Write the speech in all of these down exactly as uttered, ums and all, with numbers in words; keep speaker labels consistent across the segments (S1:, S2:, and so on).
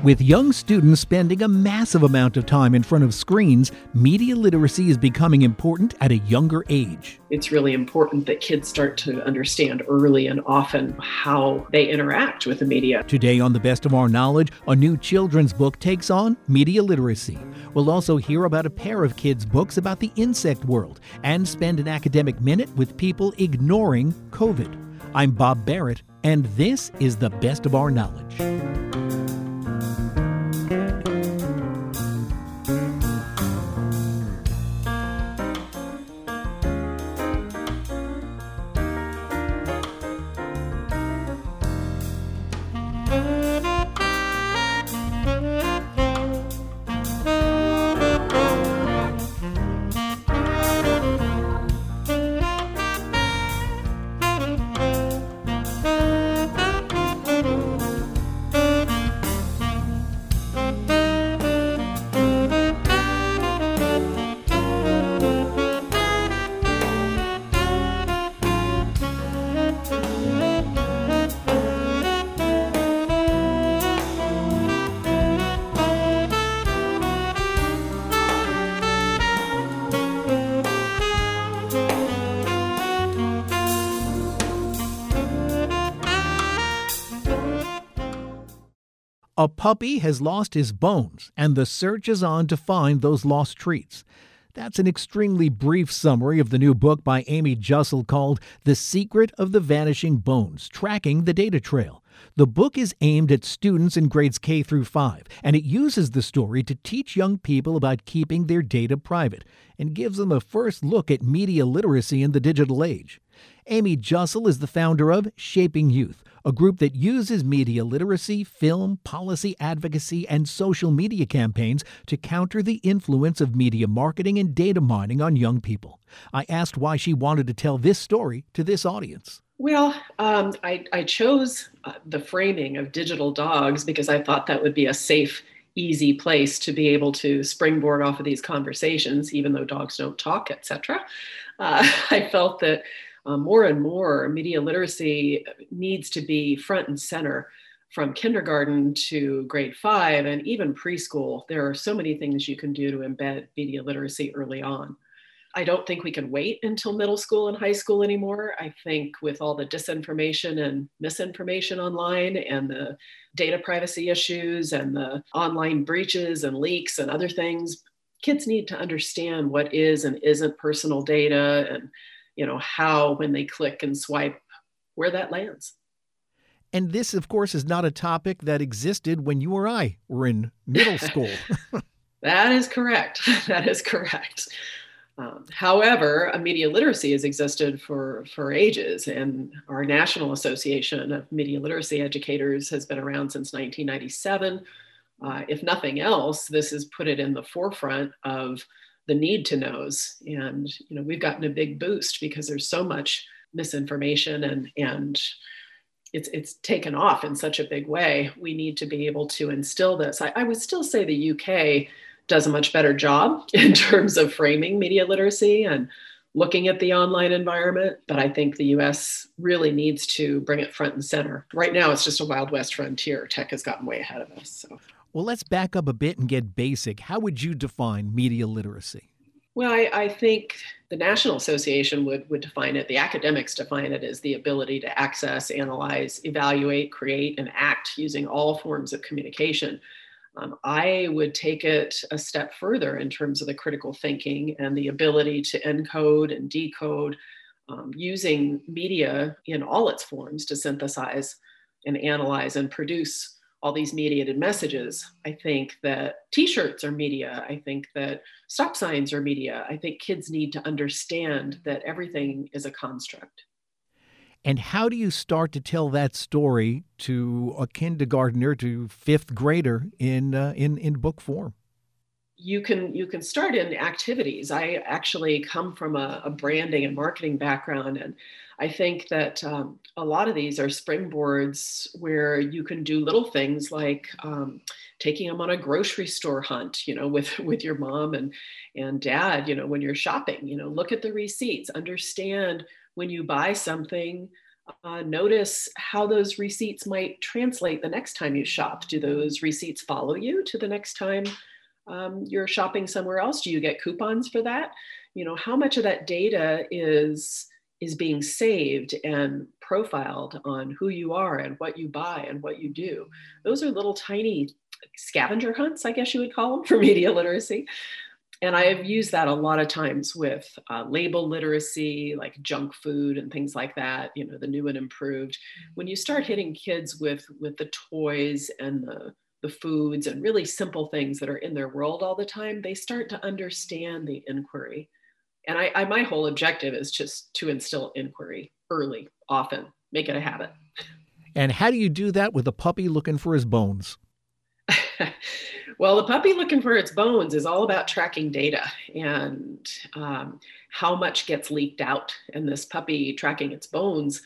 S1: With young students spending a massive amount of time in front of screens, media literacy is becoming important at a younger age.
S2: It's really important that kids start to understand early and often how they interact with the media.
S1: Today on The Best of Our Knowledge, a new children's book takes on media literacy. We'll also hear about a pair of kids' books about the insect world and spend an academic minute with people ignoring COVID. I'm Bob Barrett, and this is The Best of Our Knowledge. A puppy has lost his bones, and the search is on to find those lost treats. That's an extremely brief summary of the new book by Amy Jussel called The Secret of the Vanishing Bones, Tracking the Data Trail. The book is aimed at students in grades K through five, and it uses the story to teach young people about keeping their data private and gives them a first look at media literacy in the digital age. Amy Jussel is the founder of Shaping Youth, a group that uses media literacy, film, policy advocacy, and social media campaigns to counter the influence of media marketing and data mining on young people. I asked why she wanted to tell this story to this audience.
S2: Well, um, I, I chose uh, the framing of digital dogs because I thought that would be a safe, easy place to be able to springboard off of these conversations, even though dogs don't talk, et cetera. Uh, I felt that Uh, more and more, media literacy needs to be front and center from kindergarten to grade five and even preschool. There are so many things you can do to embed media literacy early on. I don't think we can wait until middle school and high school anymore. I think with all the disinformation and misinformation online and the data privacy issues and the online breaches and leaks and other things, kids need to understand what is and isn't personal data and you know, how, when they click and swipe, where that lands.
S1: And this, of course, is not a topic that existed when you or I were in middle school.
S2: That is correct. That is correct. Um, however, a media literacy has existed for, for ages, and our National Association of Media Literacy Educators has been around since nineteen ninety-seven. Uh, if nothing else, this has put it in the forefront of the need to knows. And, you know, we've gotten a big boost because there's so much misinformation and, and it's, it's taken off in such a big way. We need to be able to instill this. I, I would still say the U K does a much better job in terms of framing media literacy and looking at the online environment. But I think the U S really needs to bring it front and center. Right now, it's just a Wild West frontier. Tech has gotten way ahead of us. So.
S1: Well, let's back up a bit and get basic. How would you define media literacy?
S2: Well, I, I think the National Association would, would define it, the academics define it as the ability to access, analyze, evaluate, create, and act using all forms of communication. Um, I would take it a step further in terms of the critical thinking and the ability to encode and decode um, using media in all its forms to synthesize and analyze and produce all these mediated messages. I think that t-shirts are media. I think that stop signs are media. I think kids need to understand that everything is a construct.
S1: And how do you start to tell that story to a kindergartner to fifth grader in uh, in in book form?
S2: You can you can start in activities. I actually come from a, a branding and marketing background, and I think that um, a lot of these are springboards where you can do little things like um, taking them on a grocery store hunt, you know, with with your mom and and dad, you know, when you're shopping, you know, look at the receipts, understand when you buy something, Uh, notice how those receipts might translate the next time you shop. Do those receipts follow you to the next time um, you're shopping somewhere else? Do you get coupons for that? You know, how much of that data is is being saved and profiled on who you are and what you buy and what you do? Those are little tiny scavenger hunts, I guess you would call them, for media literacy. And I've used that a lot of times with uh, label literacy, like junk food and things like that, you know, the new and improved. When you start hitting kids with, with the toys and the, the foods and really simple things that are in their world all the time, they start to understand the inquiry. And I, I my whole objective is just to instill inquiry early, often, make it a habit.
S1: And how do you do that with a puppy looking for his bones?
S2: Well, the puppy looking for its bones is all about tracking data and um, how much gets leaked out. And this puppy tracking its bones,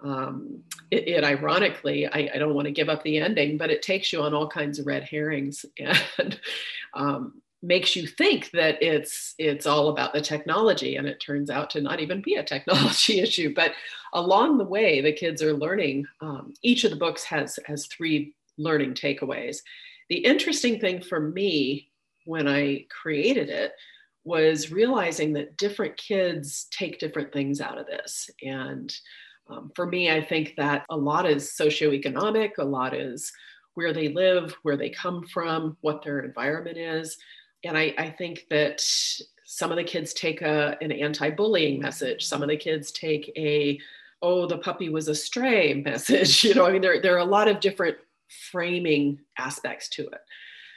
S2: um, it, it ironically, I, I don't want to give up the ending, but it takes you on all kinds of red herrings and um, makes you think that it's it's all about the technology. And it turns out to not even be a technology issue. But along the way, the kids are learning. Um, each of the books has has three learning takeaways. The interesting thing for me when I created it was realizing that different kids take different things out of this. And um, for me, I think that a lot is socioeconomic, a lot is where they live, where they come from, what their environment is. And I, I think that some of the kids take a, an anti-bullying message. Some of the kids take a, oh, the puppy was a stray message. You know, I mean, there, there are a lot of different framing aspects to it.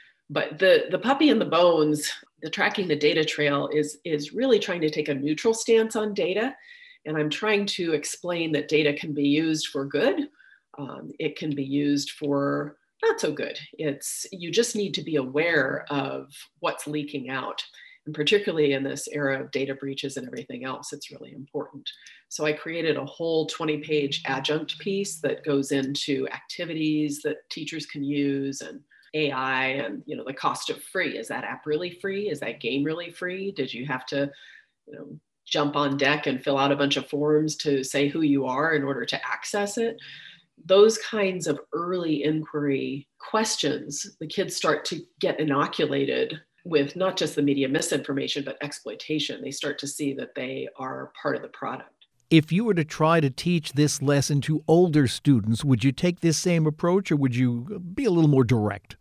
S2: But the, the puppy and the bones, the tracking the data trail is, is really trying to take a neutral stance on data. And I'm trying to explain that data can be used for good. Um, it can be used for not so good. It's, you just need to be aware of what's leaking out. And particularly in this era of data breaches and everything else, it's really important. So I created a whole twenty page adjunct piece that goes into activities that teachers can use and A I and, you know, the cost of free. Is that app really free? Is that game really free? Did you have to, you know, jump on deck and fill out a bunch of forms to say who you are in order to access it? Those kinds of early inquiry questions, the kids start to get inoculated with not just the media misinformation, but exploitation. They start to see that they are part of the product.
S1: If you were to try to teach this lesson to older students, would you take this same approach or would you be a little more direct?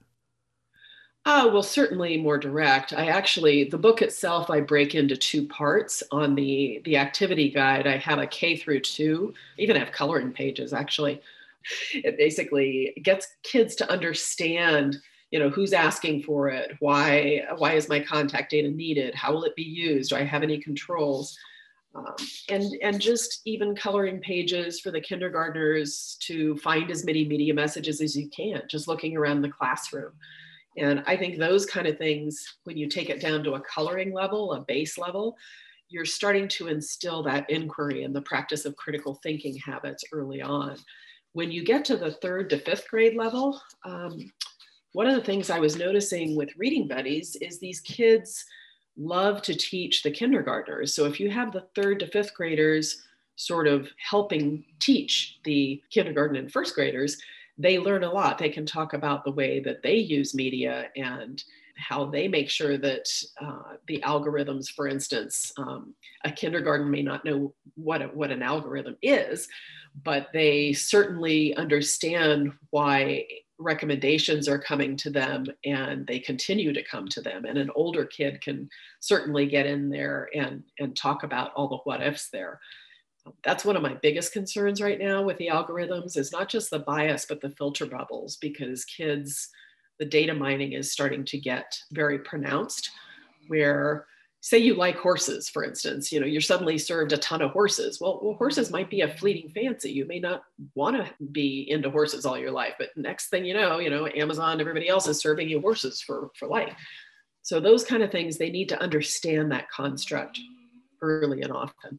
S2: Uh, well, certainly more direct. I actually, the book itself, I break into two parts. On the, the activity guide, I have a K through two, even have coloring pages, actually. It basically gets kids to understand, you know, who's asking for it? Why, why is my contact data needed? How will it be used? Do I have any controls? Um, and, and just even coloring pages for the kindergartners to find as many media messages as you can, just looking around the classroom. And I think those kind of things, when you take it down to a coloring level, a base level, you're starting to instill that inquiry and the practice of critical thinking habits early on. When you get to the third to fifth grade level, um, one of the things I was noticing with Reading Buddies is these kids love to teach the kindergartners. So if you have the third to fifth graders sort of helping teach the kindergarten and first graders, they learn a lot. They can talk about the way that they use media and how they make sure that uh, the algorithms, for instance, um, a kindergarten may not know what, a, what an algorithm is, but they certainly understand why recommendations are coming to them and they continue to come to them. And an older kid can certainly get in there and, and talk about all the what ifs there. That's one of my biggest concerns right now with the algorithms is not just the bias, but the filter bubbles, because kids, the data mining is starting to get very pronounced where, say you like horses, for instance, you know, you're suddenly served a ton of horses. Well, well, horses might be a fleeting fancy. You may not want to be into horses all your life, but next thing you know, you know, Amazon, everybody else is serving you horses for, for life. So those kind of things, they need to understand that construct early and often.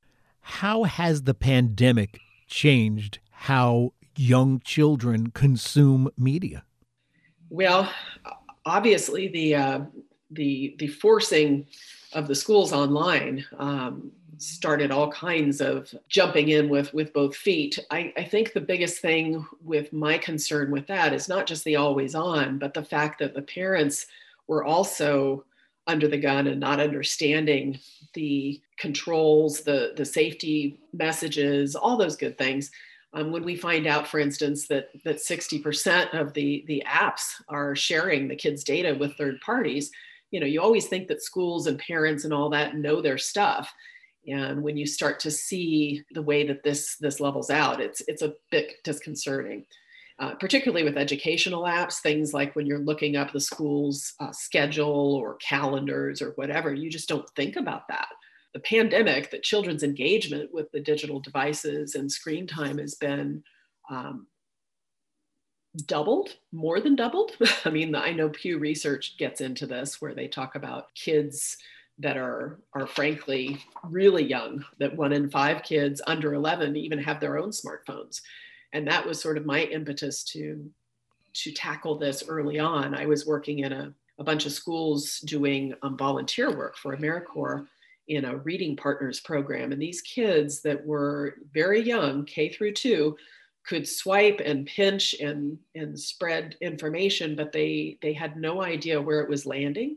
S1: How has the pandemic changed how young children consume media?
S2: Well, obviously the uh, the the forcing of the schools online um, started all kinds of jumping in with, with both feet. I, I think the biggest thing with my concern with that is not just the always on, but the fact that the parents were also under the gun and not understanding the controls, the, the safety messages, all those good things. Um, when we find out, for instance, that that sixty percent of the, the apps are sharing the kids' data with third parties, you know, you always think that schools and parents and all that know their stuff. And when you start to see the way that this, this levels out, it's, it's a bit disconcerting. Uh, particularly with educational apps, things like when you're looking up the school's uh, schedule or calendars or whatever, you just don't think about that. The pandemic, the children's engagement with the digital devices and screen time has been um, doubled, more than doubled. I mean, I know Pew Research gets into this where they talk about kids that are, are frankly really young, that one in five kids under eleven even have their own smartphones. And that was sort of my impetus to, to tackle this early on. I was working in a, a bunch of schools doing um, volunteer work for AmeriCorps in a Reading Partners program. And these kids that were very young, K through two, could swipe and pinch and, and spread information, but they, they had no idea where it was landing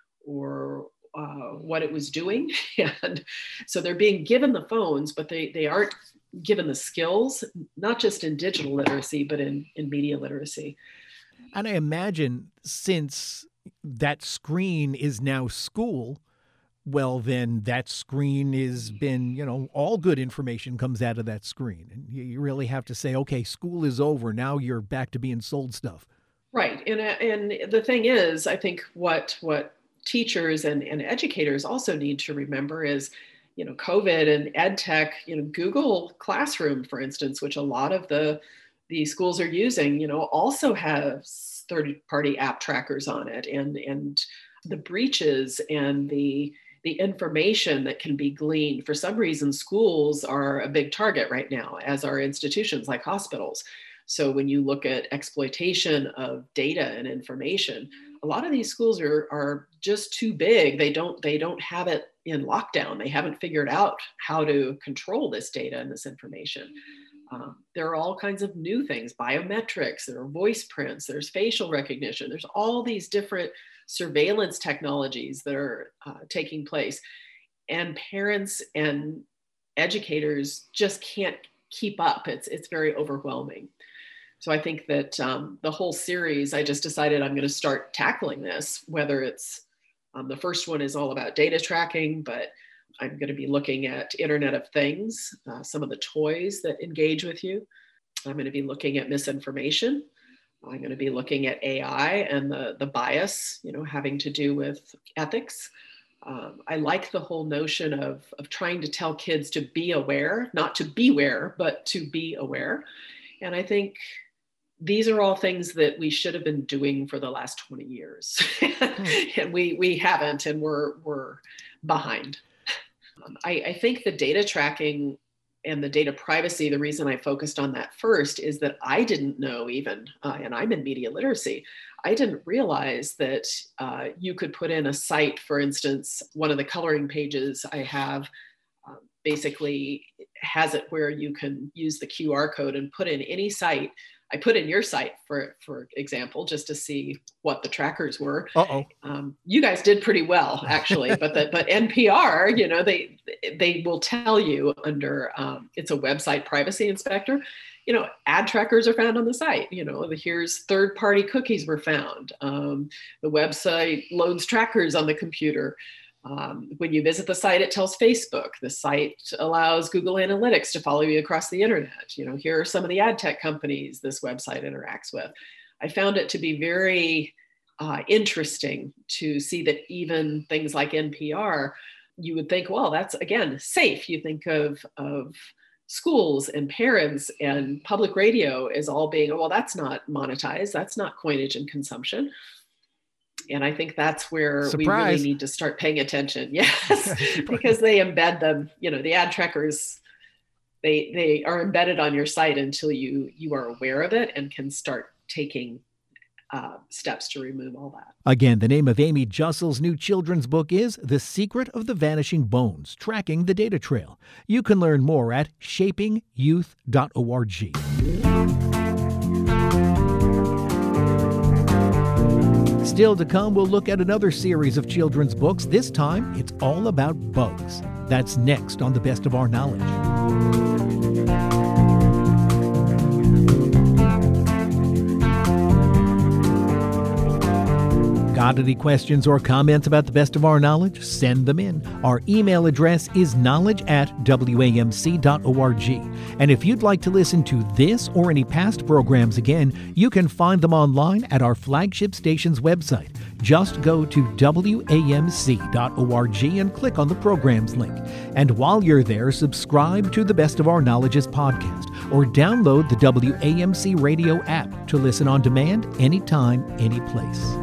S2: or uh, what it was doing. And so they're being given the phones, but they, they aren't given the skills, not just in digital literacy, but in, in media literacy.
S1: And I imagine since that screen is now school, well, then that screen has been, you know, all good information comes out of that screen. And you really have to say, okay, school is over. Now you're back to being sold stuff.
S2: Right. And, and the thing is, I think what, what teachers and, and educators also need to remember is, you know, COVID and ed tech, you know, Google Classroom, for instance, which a lot of the, the schools are using, you know, also has third-party app trackers on it. And, and the breaches and the, the information that can be gleaned. For some reason, schools are a big target right now, as are institutions like hospitals. So when you look at exploitation of data and information, a lot of these schools are, are just too big. They don't, they don't have it in lockdown. They haven't figured out how to control this data and this information. Um, there are all kinds of new things, biometrics, there are voice prints, there's facial recognition, there's all these different surveillance technologies that are uh, taking place. And parents and educators just can't keep up. It's, it's very overwhelming. So I think that um, the whole series, I just decided I'm going to start tackling this, whether it's um, the first one is all about data tracking, but I'm going to be looking at Internet of Things, uh, some of the toys that engage with you. I'm going to be looking at misinformation. I'm going to be looking at A I and the, the bias, you know, having to do with ethics. Um, I like the whole notion of, of trying to tell kids to be aware, not to beware, but to be aware. And I think these are all things that we should have been doing for the last twenty years. And we, we haven't, and we're, we're behind. Um, I, I think the data tracking and the data privacy, the reason I focused on that first is that I didn't know even, uh, and I'm in media literacy, I didn't realize that uh, you could put in a site, for instance, one of the coloring pages I have uh, basically has it where you can use the Q R code and put in any site. I put in your site, for, for example, just to see what the trackers were.
S1: Uh-oh.
S2: Um, you guys did pretty well, actually, but the, but N P R, you know, they they will tell you under, um, it's a website privacy inspector, you know, ad trackers are found on the site. You know, here's third-party cookies were found. Um, the website loads trackers on the computer. Um, when you visit the site, it tells Facebook. The site allows Google Analytics to follow you across the internet. You know, here are some of the ad tech companies this website interacts with. I found it to be very uh, interesting to see that even things like N P R, you would think, well, that's, again, safe. You think of, of schools and parents and public radio as all being, well, that's not monetized. That's not coinage and consumption. And I think that's where Surprise. we really need to start paying attention. Yes, because they embed them, you know, the ad trackers, they they are embedded on your site until you you are aware of it and can start taking uh, steps to remove all that.
S1: Again, the name of Amy Jussel's new children's book is The Secret of the Vanishing Bones, Tracking the Data Trail. You can learn more at shaping youth dot org. Still to come, we'll look at another series of children's books. This time, it's all about bugs. That's next on The Best of Our Knowledge. Got any questions or comments about The Best of Our Knowledge? Send them in. Our email address is knowledge at w a m c dot org. And if you'd like to listen to this or any past programs again, you can find them online at our flagship station's website. Just go to w a m c dot org and click on the programs link. And while you're there, subscribe to the Best of Our Knowledge's podcast or download the W A M C radio app to listen on demand anytime, any place.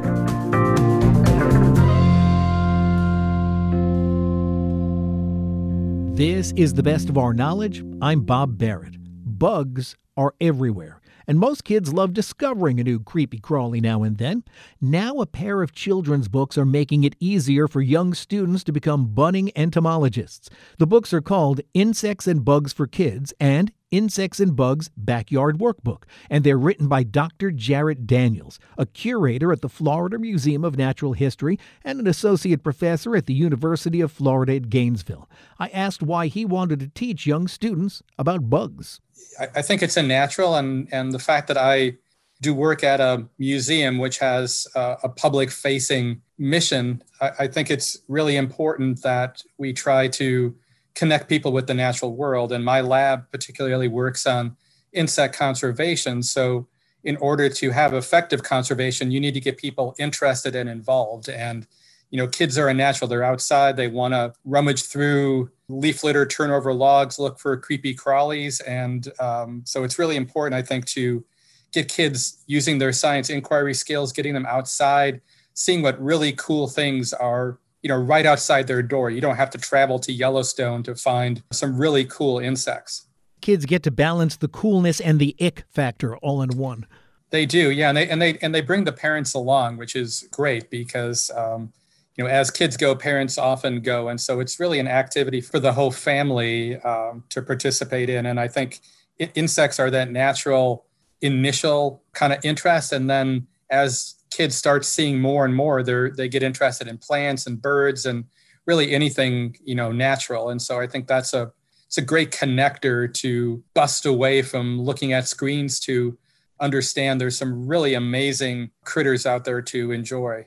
S1: This is The Best of Our Knowledge. I'm Bob Barrett. Bugs are everywhere, and most kids love discovering a new creepy crawly now and then. Now a pair of children's books are making it easier for young students to become budding entomologists. The books are called Insects and Bugs for Kids and Insects and Bugs Backyard Workbook, and they're written by Doctor Jarrett Daniels, a curator at the Florida Museum of Natural History and an associate professor at the University of Florida at Gainesville. I asked why he wanted to teach young students about bugs.
S3: I think it's a natural, and, and the fact that I do work at a museum which has a, a public-facing mission, I, I think it's really important that we try to connect people with the natural world. And my lab particularly works on insect conservation. So in order to have effective conservation, you need to get people interested and involved. And, you know, kids are a natural. They're outside. They want to rummage through leaf litter, turn over logs, look for creepy crawlies. And um, so it's really important, I think, to get kids using their science inquiry skills, getting them outside, seeing what really cool things are, you know, right outside their door. You don't have to travel to Yellowstone to find some really cool insects.
S1: Kids get to balance the coolness and the ick factor all in one.
S3: They do, yeah, and they and they and they bring the parents along, which is great because um, you know, as kids go, parents often go, and so it's really an activity for the whole family um, to participate in. And I think insects are that natural initial kind of interest, and then as kids start seeing more and more, they they get interested in plants and birds and really anything, you know, natural. And so I think that's a it's a great connector to bust away from looking at screens to understand there's some really amazing critters out there to enjoy.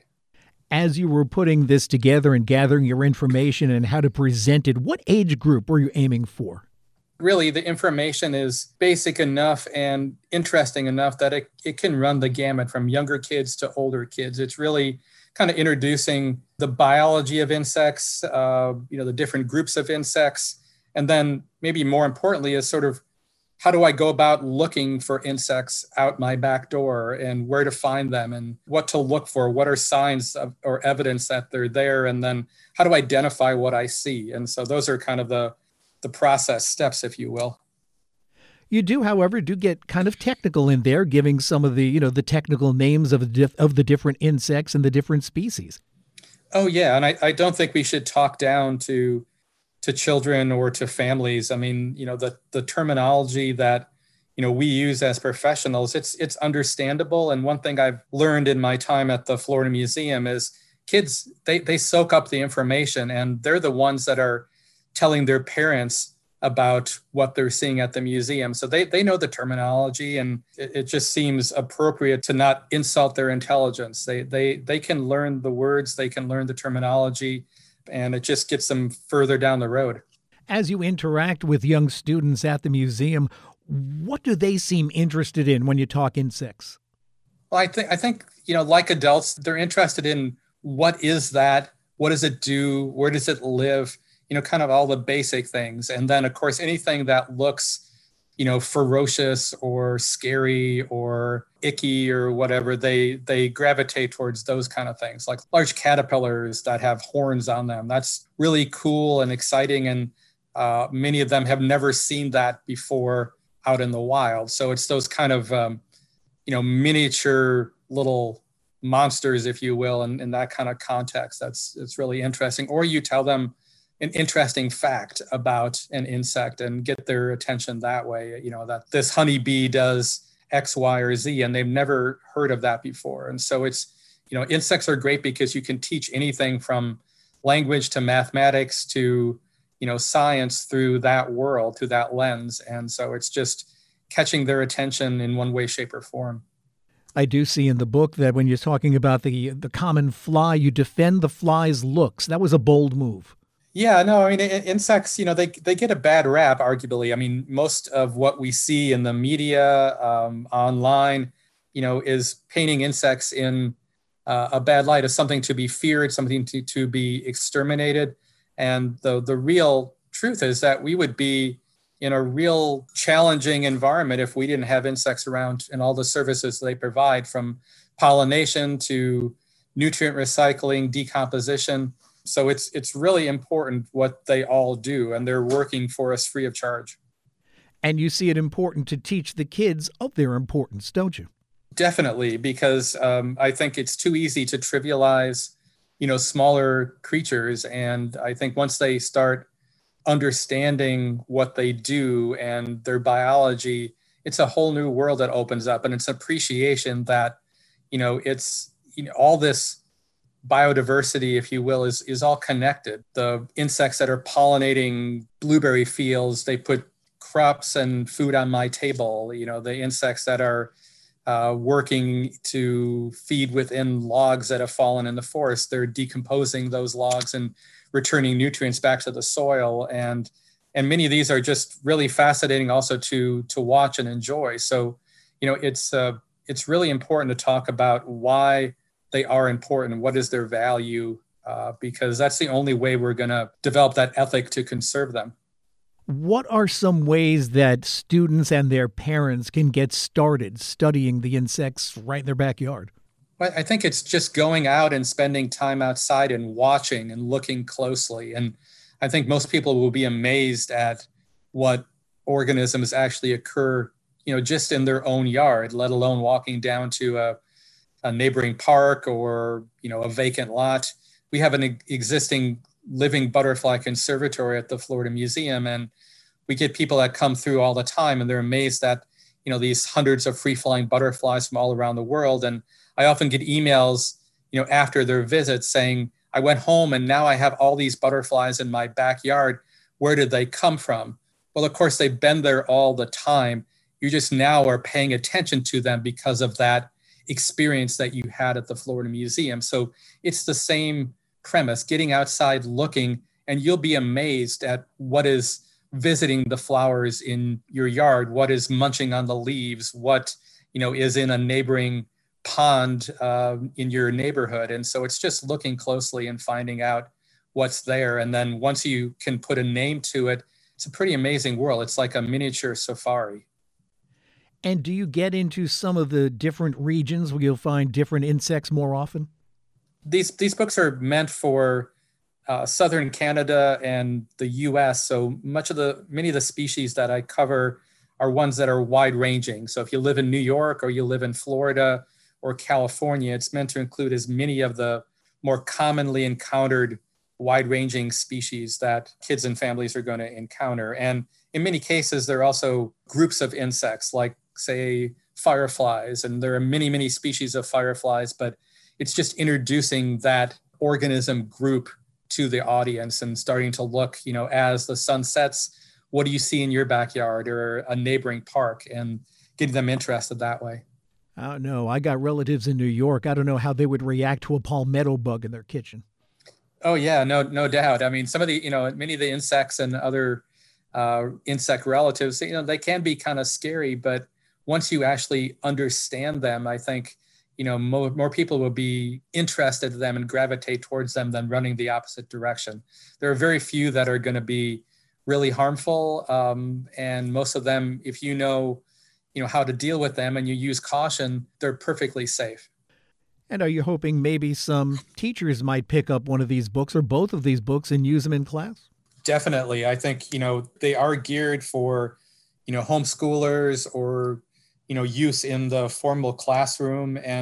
S1: As you were putting this together and gathering your information and how to present it, what age group were you aiming for?
S3: Really, the information is basic enough and interesting enough that it, it can run the gamut from younger kids to older kids. It's really kind of introducing the biology of insects, uh, you know, the different groups of insects. And then maybe more importantly is sort of how do I go about looking for insects out my back door and where to find them and what to look for? What are signs of, or evidence that they're there? And then how to identify what I see? And so those are kind of the the process steps, if you will.
S1: You do, however, do get kind of technical in there, giving some of the, you know, the technical names of the, dif- of the different insects and the different species.
S3: Oh, yeah. And I, I don't think we should talk down to to children or to families. I mean, you know, the the terminology that, you know, we use as professionals, it's it's understandable. And one thing I've learned in my time at the Florida Museum is kids, they they soak up the information, and they're the ones that are telling their parents about what they're seeing at the museum. So they, they know the terminology, and it, it just seems appropriate to not insult their intelligence. They, they, they can learn the words, they can learn the terminology, and it just gets them further down the road.
S1: As you interact with young students at the museum, what do they seem interested in when you talk insects?
S3: Well, I think, I think, you know, like adults, they're interested in what is that? What does it do? Where does it live? You know, kind of all the basic things. And then, of course, anything that looks, you know, ferocious or scary or icky or whatever, they they gravitate towards those kind of things, like large caterpillars that have horns on them. That's really cool and exciting. And uh, many of them have never seen that before out in the wild. So it's those kind of, um, you know, miniature little monsters, if you will, in, in that kind of context. That's it's really interesting. Or you tell them an interesting fact about an insect and get their attention that way, you know, that this honeybee does X, Y, or Z, and they've never heard of that before. And so it's, you know, insects are great because you can teach anything from language to mathematics to, you know, science through that world, through that lens. And so it's just catching their attention in one way, shape, or form.
S1: I do see in the book that when you're talking about the the common fly, you defend the fly's looks. That was a bold move.
S3: Yeah, no, I mean, insects, you know, they they get a bad rap, arguably. I mean, most of what we see in the media, um, online, you know, is painting insects in uh, a bad light as something to be feared, something to, to be exterminated. And the, the real truth is that we would be in a real challenging environment if we didn't have insects around and all the services they provide, from pollination to nutrient recycling, decomposition. So it's it's really important what they all do, and they're working for us free of charge.
S1: And you see it important to teach the kids of their importance, don't you?
S3: Definitely, because um, I think it's too easy to trivialize, you know, smaller creatures. And I think once they start understanding what they do and their biology, it's a whole new world that opens up, and it's appreciation that, you know, it's, you know, all this biodiversity, if you will, is, is all connected. The insects that are pollinating blueberry fields, they put crops and food on my table. You know, the insects that are uh, working to feed within logs that have fallen in the forest, they're decomposing those logs and returning nutrients back to the soil. And, and many of these are just really fascinating also to, to watch and enjoy. So, you know, it's, uh, it's really important to talk about why they are important, what is their value, uh, because that's the only way we're going to develop that ethic to conserve them.
S1: What are some ways that students and their parents can get started studying the insects right in their backyard?
S3: Well, I think it's just going out and spending time outside and watching and looking closely. And I think most people will be amazed at what organisms actually occur, you know, just in their own yard, let alone walking down to a a neighboring park or, you know, a vacant lot. We have an existing living butterfly conservatory at the Florida Museum, and we get people that come through all the time, and they're amazed at, you know, these hundreds of free-flying butterflies from all around the world. And I often get emails, you know, after their visits saying, I went home and now I have all these butterflies in my backyard. Where did they come from? Well, of course, they've been there all the time. You just now are paying attention to them because of that experience that you had at the Florida Museum. So it's the same premise, getting outside, looking, and you'll be amazed at what is visiting the flowers in your yard, what is munching on the leaves, what, you know, is in a neighboring pond uh, in your neighborhood. And so it's just looking closely and finding out what's there. And then once you can put a name to it, it's a pretty amazing world. It's like a miniature safari.
S1: And do you get into some of the different regions where you'll find different insects more often?
S3: These these books are meant for uh, southern Canada and the U S. So much of the many of the species that I cover are ones that are wide ranging. So if you live in New York or you live in Florida or California, it's meant to include as many of the more commonly encountered wide ranging species that kids and families are going to encounter. And in many cases, there are also groups of insects like, say, fireflies, and there are many, many species of fireflies, but it's just introducing that organism group to the audience and starting to look, you know, as the sun sets, what do you see in your backyard or a neighboring park, and getting them interested that way.
S1: I don't know. I got relatives in New York. I don't know how they would react to a palmetto bug in their kitchen.
S3: Oh, yeah, no, no doubt. I mean, some of the, you know, many of the insects and other uh, insect relatives, you know, they can be kind of scary, but once you actually understand them, I think, you know, more, more people will be interested in them and gravitate towards them than running the opposite direction. There are very few that are going to be really harmful. Um, and most of them, if you know, you know, how to deal with them and you use caution, they're perfectly safe.
S1: And are you hoping maybe some teachers might pick up one of these books or both of these books and use them in class?
S3: Definitely. I think, you know, they are geared for, you know, homeschoolers or, you know, use in the formal classroom. And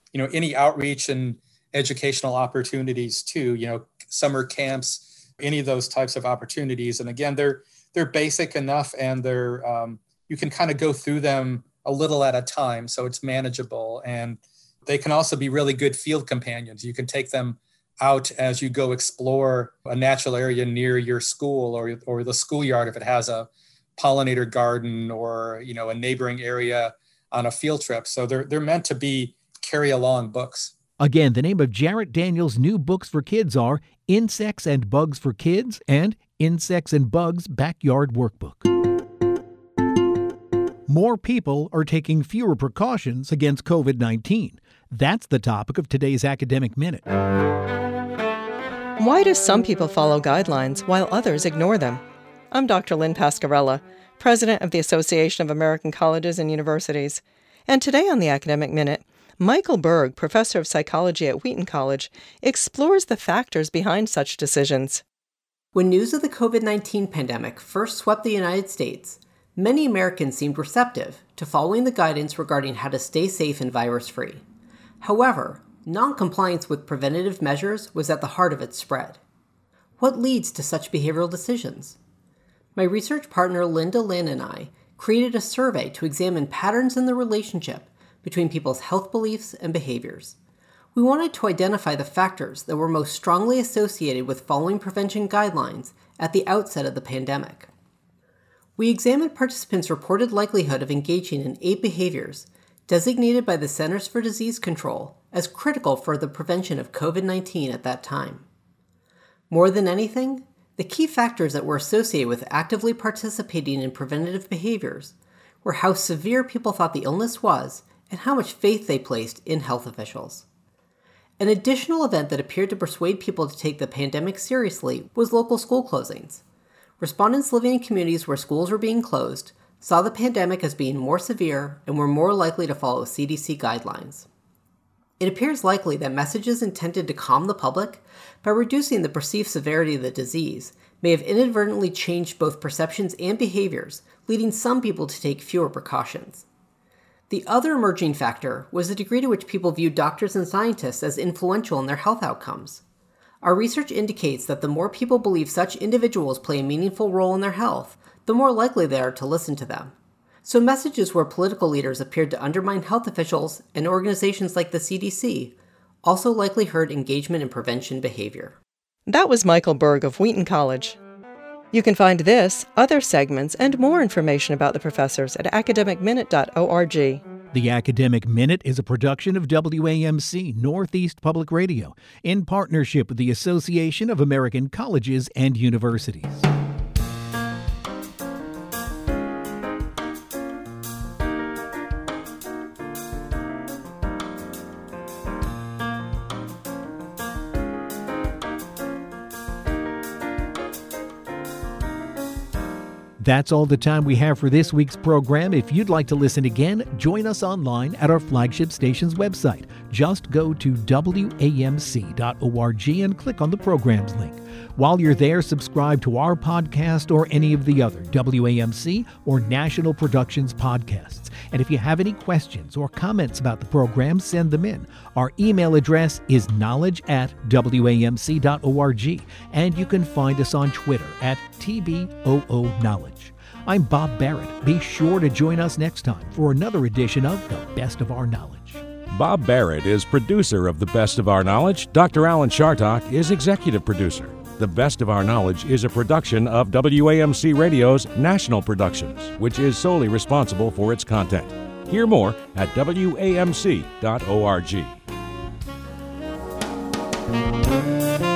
S3: you know, any outreach and educational opportunities too, you know, summer camps, any of those types of opportunities. And again, they're they're basic enough, and they're um, you can kind of go through them a little at a time, so it's manageable. And they can also be really good field companions. You can take them out as you go explore a natural area near your school, or or the schoolyard if it has a pollinator garden, or you know, a neighboring area on a field trip. So they're they're meant to be carry along books.
S1: Again, the name of Jarrett Daniels' new books for kids are Insects and Bugs for Kids and Insects and Bugs Backyard Workbook. More people are taking fewer precautions against covid nineteen. That's the topic of today's Academic Minute.
S4: Why do some people follow guidelines while others ignore them? I'm Doctor Lynn Pascarella, President of the Association of American Colleges and Universities. And today on the Academic Minute, Michael Berg, professor of psychology at Wheaton College, explores the factors behind such decisions.
S5: When news of the covid nineteen pandemic first swept the United States, many Americans seemed receptive to following the guidance regarding how to stay safe and virus-free. However, non-compliance with preventative measures was at the heart of its spread. What leads to such behavioral decisions? My research partner Linda Lin and I created a survey to examine patterns in the relationship between people's health beliefs and behaviors. We wanted to identify the factors that were most strongly associated with following prevention guidelines at the outset of the pandemic. We examined participants' reported likelihood of engaging in eight behaviors designated by the Centers for Disease Control as critical for the prevention of covid nineteen at that time. More than anything, the key factors that were associated with actively participating in preventative behaviors were how severe people thought the illness was and how much faith they placed in health officials. An additional event that appeared to persuade people to take the pandemic seriously was local school closings. Respondents living in communities where schools were being closed saw the pandemic as being more severe and were more likely to follow C D C guidelines. It appears likely that messages intended to calm the public by reducing the perceived severity of the disease may have inadvertently changed both perceptions and behaviors, leading some people to take fewer precautions. The other emerging factor was the degree to which people viewed doctors and scientists as influential in their health outcomes. Our research indicates that the more people believe such individuals play a meaningful role in their health, the more likely they are to listen to them. So messages where political leaders appeared to undermine health officials and organizations like the C D C also likely hurt engagement in prevention behavior.
S4: That was Michael Berg of Wheaton College. You can find this, other segments, and more information about the professors at academic minute dot org.
S1: The Academic Minute is a production of W A M C Northeast Public Radio in partnership with the Association of American Colleges and Universities. That's all the time we have for this week's program. If you'd like to listen again, join us online at our flagship station's website. Just go to W A M C dot org and click on the programs link. While you're there, subscribe to our podcast or any of the other W A M C or National Productions podcasts. And if you have any questions or comments about the program, send them in. Our email address is knowledge at W A M C dot org, and you can find us on Twitter at T B O O Knowledge. I'm Bob Barrett. Be sure to join us next time for another edition of The Best of Our Knowledge.
S6: Bob Barrett is producer of The Best of Our Knowledge. Doctor Alan Chartock is executive producer. The Best of Our Knowledge is a production of W A M C Radio's National Productions, which is solely responsible for its content. Hear more at W A M C dot org.